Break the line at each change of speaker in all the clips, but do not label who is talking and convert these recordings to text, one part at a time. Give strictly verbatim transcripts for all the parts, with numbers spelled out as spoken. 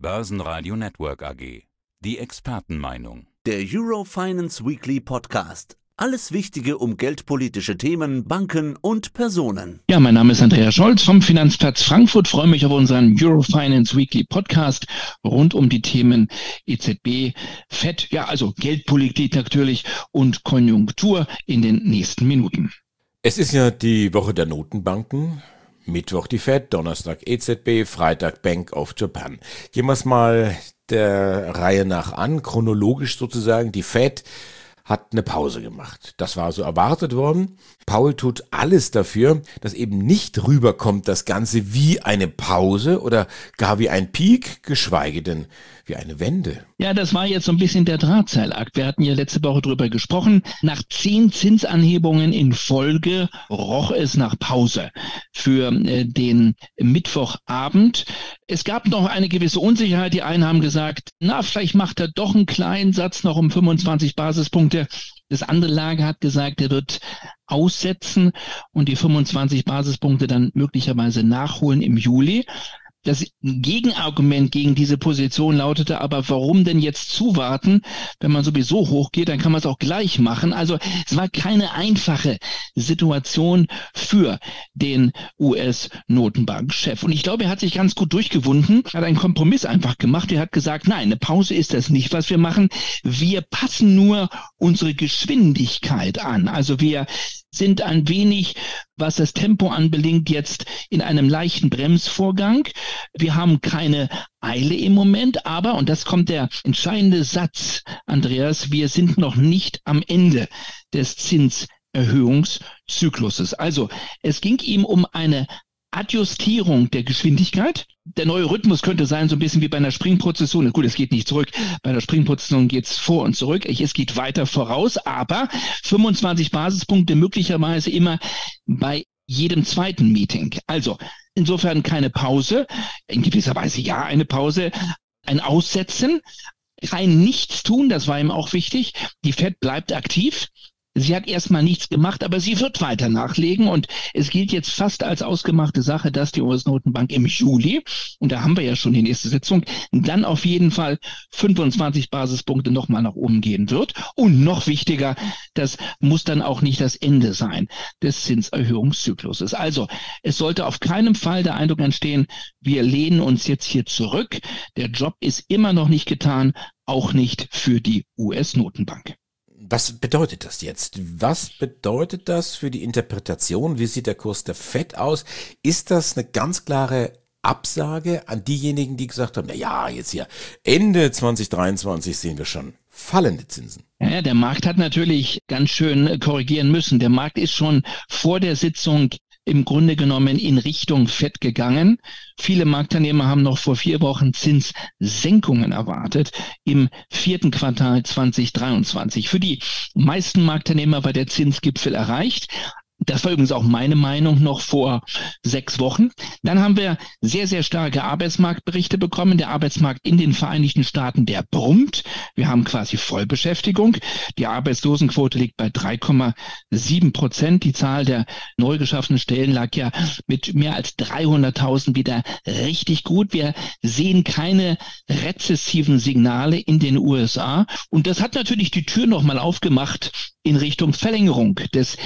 Börsenradio Network A G. Die Expertenmeinung.
Der Eurofinance Weekly Podcast. Alles Wichtige um geldpolitische Themen, Banken und Personen.
Ja, mein Name ist Andreas Scholz vom Finanzplatz Frankfurt. Freue mich auf unseren Eurofinance Weekly Podcast rund um die Themen E Z B, Fed, ja, also Geldpolitik natürlich und Konjunktur in den nächsten Minuten.
Es ist ja die Woche der Notenbanken. Mittwoch die Fed, Donnerstag E Z B, Freitag Bank of Japan. Gehen wir es mal der Reihe nach an, chronologisch sozusagen. Die Fed hat eine Pause gemacht. Das war so erwartet worden. Powell tut alles dafür, dass eben nicht rüberkommt das Ganze wie eine Pause oder gar wie ein Peak, geschweige denn wie eine Wende.
Ja, das war jetzt so ein bisschen der Drahtseilakt. Wir hatten ja letzte Woche drüber gesprochen. Nach zehn Zinsanhebungen in Folge roch es nach Pause für äh, den Mittwochabend. Es gab noch eine gewisse Unsicherheit. Die einen haben gesagt, na, vielleicht macht er doch einen kleinen Satz noch um fünfundzwanzig Basispunkte. Das andere Lager hat gesagt, er wird aussetzen und die fünfundzwanzig Basispunkte dann möglicherweise nachholen im Juli. Das Gegenargument gegen diese Position lautete aber, warum denn jetzt zuwarten? Wenn man sowieso hochgeht, dann kann man es auch gleich machen. Also es war keine einfache Situation für den U S-Notenbankchef. Und ich glaube, er hat sich ganz gut durchgewunden, hat einen Kompromiss einfach gemacht. Er hat gesagt, nein, eine Pause ist das nicht, was wir machen. Wir passen nur unsere Geschwindigkeit an. Also wir sind ein wenig, was das Tempo anbelangt, jetzt in einem leichten Bremsvorgang. Wir haben keine Eile im Moment, aber, und das kommt der entscheidende Satz, Andreas, wir sind noch nicht am Ende des Zinserhöhungszykluses. Also es ging ihm um eine Adjustierung der Geschwindigkeit. Der neue Rhythmus könnte sein, so ein bisschen wie bei einer Springprozession. Gut, es geht nicht zurück. Bei einer Springprozession geht es vor und zurück. Es geht weiter voraus, aber fünfundzwanzig Basispunkte möglicherweise immer bei jedem zweiten Meeting. Also insofern keine Pause. In gewisser Weise ja eine Pause. Ein Aussetzen. Kein Nichtstun, das war ihm auch wichtig. Die Fed bleibt aktiv. Sie hat erstmal nichts gemacht, aber sie wird weiter nachlegen und es gilt jetzt fast als ausgemachte Sache, dass die U S-Notenbank im Juli, und da haben wir ja schon die nächste Sitzung, dann auf jeden Fall fünfundzwanzig Basispunkte nochmal nach oben gehen wird. Und noch wichtiger, das muss dann auch nicht das Ende sein des Zinserhöhungszykluses. Also es sollte auf keinen Fall der Eindruck entstehen, wir lehnen uns jetzt hier zurück. Der Job ist immer noch nicht getan, auch nicht für die U S-Notenbank.
Was bedeutet das jetzt? Was bedeutet das für die Interpretation? Wie sieht der Kurs der Fed aus? Ist das eine ganz klare Absage an diejenigen, die gesagt haben, na ja, jetzt hier Ende zwanzig dreiundzwanzig sehen wir schon fallende Zinsen?
Ja, der Markt hat natürlich ganz schön korrigieren müssen. Der Markt ist schon vor der Sitzung im Grunde genommen in Richtung Fed gegangen. Viele Marktteilnehmer haben noch vor vier Wochen Zinssenkungen erwartet im vierten Quartal zwanzig dreiundzwanzig. Für die meisten Marktteilnehmer war der Zinsgipfel erreicht. Das war übrigens auch meine Meinung noch vor sechs Wochen. Dann haben wir sehr, sehr starke Arbeitsmarktberichte bekommen. Der Arbeitsmarkt in den Vereinigten Staaten, der brummt. Wir haben quasi Vollbeschäftigung. Die Arbeitslosenquote liegt bei drei Komma sieben Prozent. Die Zahl der neu geschaffenen Stellen lag ja mit mehr als dreihunderttausend wieder richtig gut. Wir sehen keine rezessiven Signale in den U S A. Und das hat natürlich die Tür nochmal aufgemacht in Richtung Verlängerung des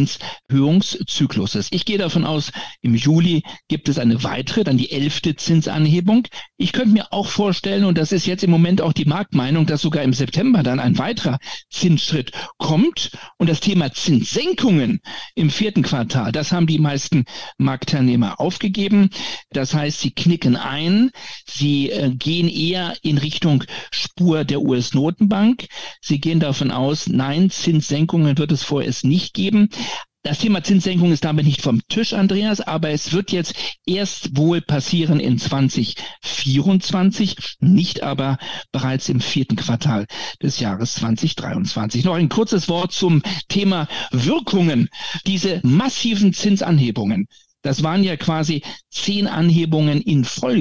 Zinserhöhungszykluses. Ich gehe davon aus, im Juli gibt es eine weitere, dann die elfte Zinsanhebung. Ich könnte mir auch vorstellen, und das ist jetzt im Moment auch die Marktmeinung, dass sogar im September dann ein weiterer Zinsschritt kommt. Und das Thema Zinssenkungen im vierten Quartal, das haben die meisten Marktteilnehmer aufgegeben. Das heißt, sie knicken ein, sie äh, gehen eher in Richtung Spur der U S-Notenbank. Sie gehen davon aus, nein, Zinssenkungen wird es vorerst nicht geben. Das Thema Zinssenkung ist damit nicht vom Tisch, Andreas, aber es wird jetzt erst wohl passieren in zwanzig vierundzwanzig, nicht aber bereits im vierten Quartal des Jahres zwanzig dreiundzwanzig. Noch ein kurzes Wort zum Thema Wirkungen. Diese massiven Zinsanhebungen, das waren ja quasi zehn Anhebungen in Folge.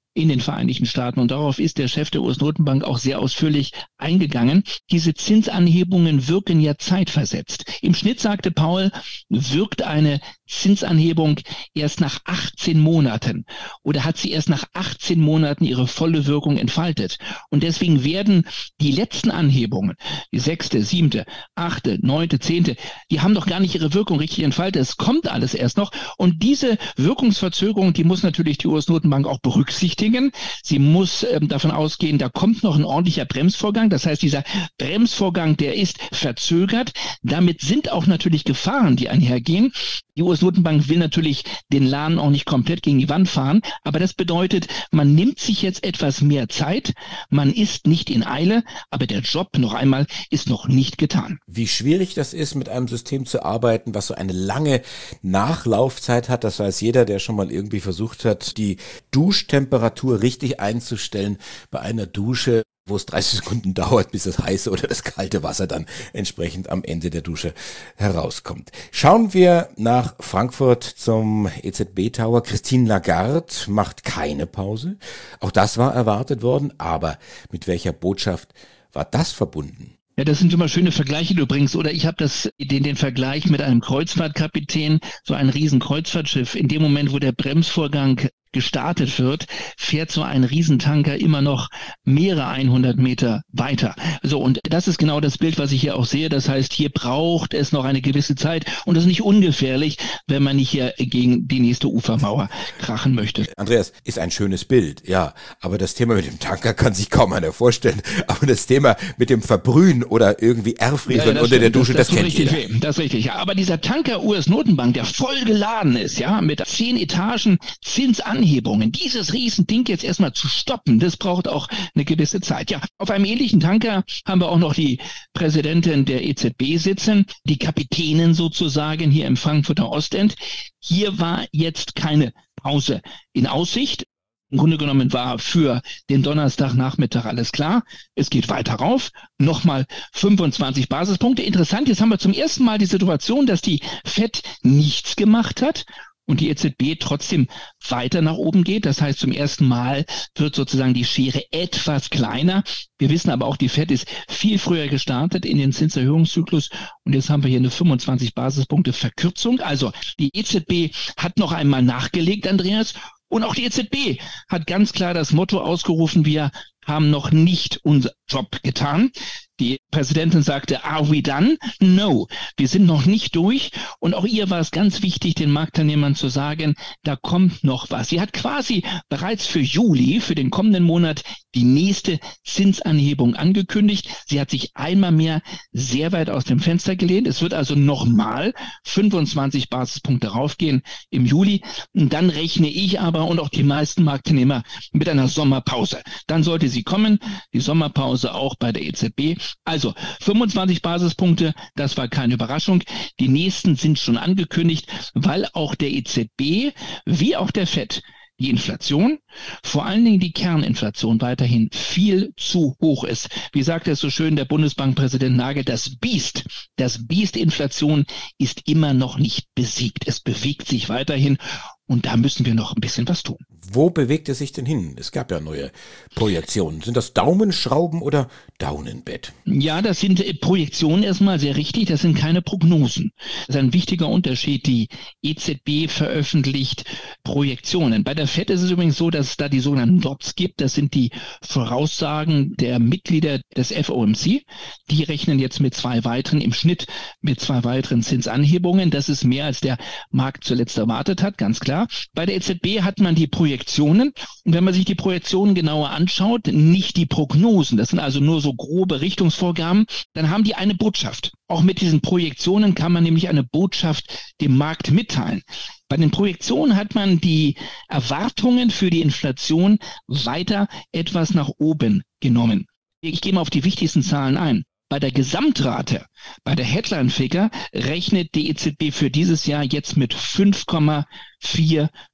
in den Vereinigten Staaten. Und darauf ist der Chef der U S-Notenbank auch sehr ausführlich eingegangen. Diese Zinsanhebungen wirken ja zeitversetzt. Im Schnitt, sagte Powell, wirkt eine Zinsanhebung erst nach achtzehn Monaten oder hat sie erst nach achtzehn Monaten ihre volle Wirkung entfaltet. Und deswegen werden die letzten Anhebungen, die sechste, siebte, achte, neunte, zehnte, die haben doch gar nicht ihre Wirkung richtig entfaltet. Es kommt alles erst noch. Und diese Wirkungsverzögerung, die muss natürlich die U S-Notenbank auch berücksichtigen. Sie muss ähm, davon ausgehen, da kommt noch ein ordentlicher Bremsvorgang. Das heißt, dieser Bremsvorgang, der ist verzögert. Damit sind auch natürlich Gefahren, die einhergehen. Die U S-Notenbank will natürlich den Laden auch nicht komplett gegen die Wand fahren, aber das bedeutet, man nimmt sich jetzt etwas mehr Zeit, man ist nicht in Eile, aber der Job, noch einmal, ist noch nicht getan.
Wie schwierig das ist, mit einem System zu arbeiten, was so eine lange Nachlaufzeit hat, das weiß jeder, der schon mal irgendwie versucht hat, die Duschtemperatur richtig einzustellen bei einer Dusche, wo es dreißig Sekunden dauert, bis das heiße oder das kalte Wasser dann entsprechend am Ende der Dusche herauskommt. Schauen wir nach Frankfurt zum E Z B-Tower. Christine Lagarde macht keine Pause. Auch das war erwartet worden, aber mit welcher Botschaft war das verbunden?
Ja, das sind immer schöne Vergleiche, du bringst. Oder ich habe das den, den Vergleich mit einem Kreuzfahrtkapitän, so ein riesen Kreuzfahrtschiff. In dem Moment, wo der Bremsvorgang gestartet wird, fährt so ein Riesentanker immer noch mehrere hundert Meter weiter. So, und das ist genau das Bild, was ich hier auch sehe. Das heißt, hier braucht es noch eine gewisse Zeit und das ist nicht ungefährlich, wenn man nicht hier gegen die nächste Ufermauer krachen möchte.
Andreas, ist ein schönes Bild, ja, aber das Thema mit dem Tanker kann sich kaum einer vorstellen. Aber das Thema mit dem Verbrühen oder irgendwie Erfrieren ja, unter
stimmt,
der Dusche, das,
das, das
kennt jeder.
Weh. Das ist richtig, ja. Aber dieser Tanker U S-Notenbank, der voll geladen ist, ja, mit zehn Etagen Zinsanhebungen, dieses Riesending jetzt erstmal zu stoppen, das braucht auch eine gewisse Zeit. Ja, auf einem ähnlichen Tanker haben wir auch noch die Präsidentin der E Z B sitzen, die Kapitänin sozusagen hier im Frankfurter Ostend. Hier war jetzt keine Pause in Aussicht. Im Grunde genommen war für den Donnerstagnachmittag alles klar. Es geht weiter rauf. Nochmal fünfundzwanzig Basispunkte. Interessant, jetzt haben wir zum ersten Mal die Situation, dass die Fed nichts gemacht hat und die E Z B trotzdem weiter nach oben geht. Das heißt, zum ersten Mal wird sozusagen die Schere etwas kleiner. Wir wissen aber auch, die Fed ist viel früher gestartet in den Zinserhöhungszyklus und jetzt haben wir hier eine fünfundzwanzig Basispunkte Verkürzung. Also die E Z B hat noch einmal nachgelegt, Andreas. Und auch die E Z B hat ganz klar das Motto ausgerufen, wir haben noch nicht unseren Job getan. Die Präsidentin sagte, are we done? No, wir sind noch nicht durch. Und auch ihr war es ganz wichtig, den Marktteilnehmern zu sagen, da kommt noch was. Sie hat quasi bereits für Juli, für den kommenden Monat, die nächste Zinsanhebung angekündigt. Sie hat sich einmal mehr sehr weit aus dem Fenster gelehnt. Es wird also nochmal fünfundzwanzig Basispunkte raufgehen im Juli. Und dann rechne ich aber und auch die meisten Marktteilnehmer mit einer Sommerpause. Dann sollte sie kommen, die Sommerpause auch bei der E Z B. Also fünfundzwanzig Basispunkte, das war keine Überraschung. Die nächsten sind schon angekündigt, weil auch der E Z B wie auch der Fed die Inflation, vor allen Dingen die Kerninflation, weiterhin viel zu hoch ist. Wie sagt es so schön der Bundesbankpräsident Nagel, das Biest, das Biest Inflation ist immer noch nicht besiegt. Es bewegt sich weiterhin und da müssen wir noch ein bisschen was tun.
Wo bewegt es sich denn hin? Es gab ja neue Projektionen. Sind das Daumenschrauben oder Daunenbett?
Ja, das sind Projektionen erstmal sehr richtig. Das sind keine Prognosen. Das ist ein wichtiger Unterschied. Die E Z B veröffentlicht Projektionen. Bei der Fed ist es übrigens so, dass es da die sogenannten Dots gibt. Das sind die Voraussagen der Mitglieder des F O M C. Die rechnen jetzt mit zwei weiteren, im Schnitt mit zwei weiteren Zinsanhebungen. Das ist mehr, als der Markt zuletzt erwartet hat, ganz klar. Bei der E Z B hat man die Projektionen. Und wenn man sich die Projektionen genauer anschaut, nicht die Prognosen, das sind also nur so grobe Richtungsvorgaben, dann haben die eine Botschaft. Auch mit diesen Projektionen kann man nämlich eine Botschaft dem Markt mitteilen. Bei den Projektionen hat man die Erwartungen für die Inflation weiter etwas nach oben genommen. Ich gehe mal auf die wichtigsten Zahlen ein. Bei der Gesamtrate, bei der Headline-Figure rechnet die E Z B für dieses Jahr jetzt mit fünf Komma vier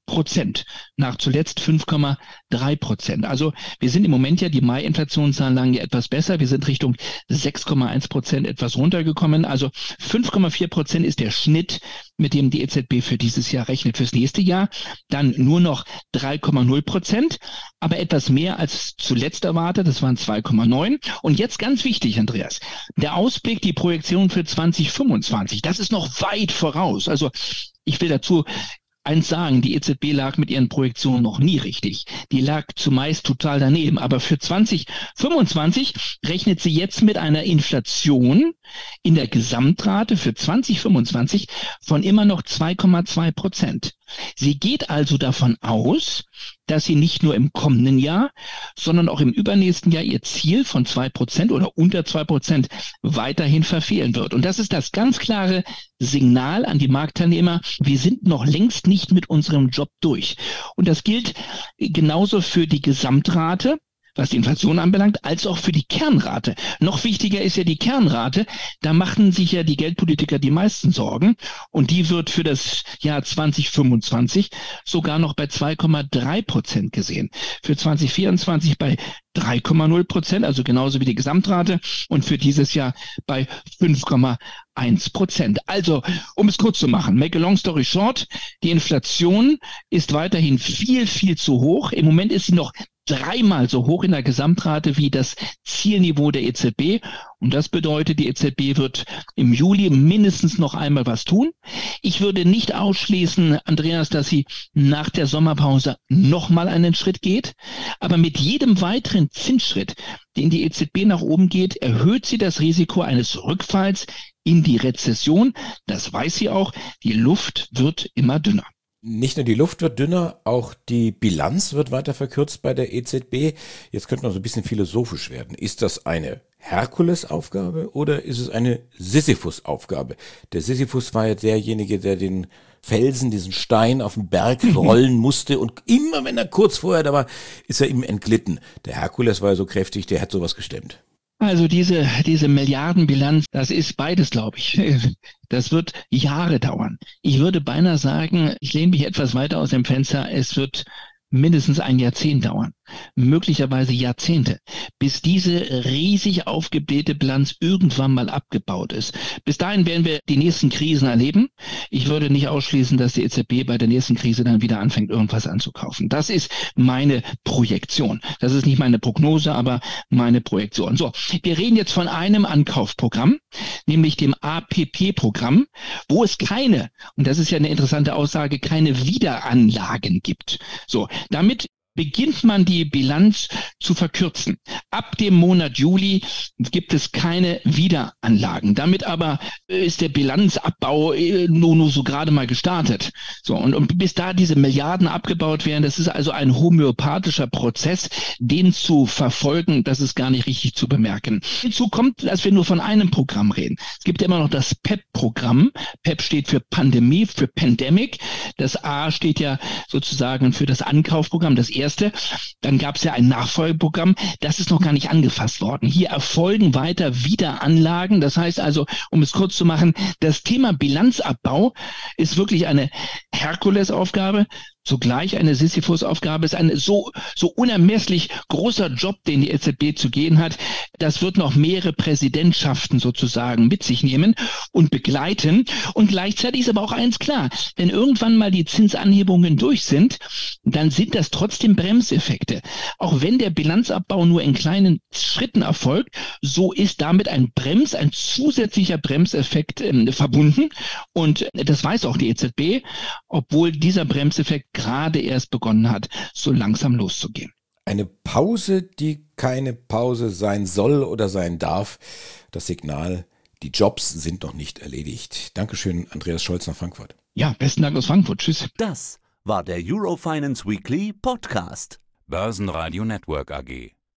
Prozent, nach zuletzt fünf Komma drei Prozent. Also wir sind im Moment ja, die Mai-Inflationszahlen lagen ja etwas besser. Wir sind Richtung sechs Komma eins Prozent etwas runtergekommen. Also fünf Komma vier Prozent ist der Schnitt, mit dem die E Z B für dieses Jahr rechnet. Fürs nächste Jahr dann nur noch drei Komma null Prozent, aber etwas mehr als zuletzt erwartet. Das waren zwei Komma neun. Und jetzt ganz wichtig, Andreas, der Ausblick, die Projektion für zwanzig fünfundzwanzig, das ist noch weit voraus. Also ich will dazu eins sagen, die E Z B lag mit ihren Projektionen noch nie richtig. Die lag zumeist total daneben. Aber für zwanzig fünfundzwanzig rechnet sie jetzt mit einer Inflation in der Gesamtrate für zwanzig fünfundzwanzig von immer noch zwei Komma zwei Prozent. Sie geht also davon aus, dass sie nicht nur im kommenden Jahr, sondern auch im übernächsten Jahr ihr Ziel von zwei Prozent oder unter zwei Prozent weiterhin verfehlen wird. Und das ist das ganz klare Signal an die Marktteilnehmer, wir sind noch längst nicht mit unserem Job durch. Und das gilt genauso für die Gesamtrate, was die Inflation anbelangt, als auch für die Kernrate. Noch wichtiger ist ja die Kernrate. Da machen sich ja die Geldpolitiker die meisten Sorgen. Und die wird für das Jahr zwanzig fünfundzwanzig sogar noch bei zwei Komma drei Prozent gesehen. Für zwanzig vierundzwanzig bei drei Komma null Prozent, also genauso wie die Gesamtrate. Und für dieses Jahr bei fünf Komma eins Prozent. Also, um es kurz zu machen, make a long story short, die Inflation ist weiterhin viel, viel zu hoch. Im Moment ist sie noch dreimal so hoch in der Gesamtrate wie das Zielniveau der E Z B. Und das bedeutet, die E Z B wird im Juli mindestens noch einmal was tun. Ich würde nicht ausschließen, Andreas, dass sie nach der Sommerpause nochmal einen Schritt geht. Aber mit jedem weiteren Zinsschritt, den die E Z B nach oben geht, erhöht sie das Risiko eines Rückfalls in die Rezession. Das weiß sie auch. Die Luft wird immer dünner.
Nicht nur die Luft wird dünner, auch die Bilanz wird weiter verkürzt bei der E Z B. Jetzt könnte man so ein bisschen philosophisch werden. Ist das eine Herkulesaufgabe oder ist es eine Sisyphus-Aufgabe? Der Sisyphus war ja derjenige, der den Felsen, diesen Stein auf den Berg rollen musste und immer, wenn er kurz vorher da war, ist er ihm entglitten. Der Herkules war ja so kräftig, der hat sowas gestemmt.
Also diese, diese Milliardenbilanz, das ist beides, glaube ich. Das wird Jahre dauern. Ich würde beinahe sagen, ich lehne mich etwas weiter aus dem Fenster, es wird mindestens ein Jahrzehnt dauern, möglicherweise Jahrzehnte, bis diese riesig aufgeblähte Bilanz irgendwann mal abgebaut ist. Bis dahin werden wir die nächsten Krisen erleben. Ich würde nicht ausschließen, dass die E Z B bei der nächsten Krise dann wieder anfängt, irgendwas anzukaufen. Das ist meine Projektion. Das ist nicht meine Prognose, aber meine Projektion. So, wir reden jetzt von einem Ankaufprogramm, nämlich dem A P P-Programm, wo es keine, und das ist ja eine interessante Aussage, keine Wiederanlagen gibt. So, damit beginnt man die Bilanz zu verkürzen. Ab dem Monat Juli gibt es keine Wiederanlagen. Damit aber ist der Bilanzabbau nur, nur so gerade mal gestartet. So, und, und bis da diese Milliarden abgebaut werden, das ist also ein homöopathischer Prozess, den zu verfolgen, das ist gar nicht richtig zu bemerken. Hinzu kommt, dass wir nur von einem Programm reden. Es gibt ja immer noch das P E P-Programm. P E P steht für Pandemie, für Pandemic. Das A steht ja sozusagen für das Ankaufprogramm, das erste. Dann gab es ja ein Nachfolgeprogramm, das ist noch gar nicht angefasst worden. Hier erfolgen weiter Wiederanlagen. Das heißt also, um es kurz zu machen, das Thema Bilanzabbau ist wirklich eine Herkulesaufgabe. Zugleich eine Sisyphus-Aufgabe, ist ein so, so unermesslich großer Job, den die E Z B zu gehen hat. Das wird noch mehrere Präsidentschaften sozusagen mit sich nehmen und begleiten. Und gleichzeitig ist aber auch eins klar, wenn irgendwann mal die Zinsanhebungen durch sind, dann sind das trotzdem Bremseffekte. Auch wenn der Bilanzabbau nur in kleinen Schritten erfolgt, so ist damit ein Brems, ein zusätzlicher Bremseffekt äh, verbunden. Und das weiß auch die E Z B, obwohl dieser Bremseffekt gerade erst begonnen hat, so langsam loszugehen.
Eine Pause, die keine Pause sein soll oder sein darf. Das Signal, die Jobs sind noch nicht erledigt. Dankeschön, Andreas Scholz nach Frankfurt.
Ja, besten Dank aus Frankfurt. Tschüss.
Das war der Eurofinance Weekly Podcast.
Börsenradio Network A G.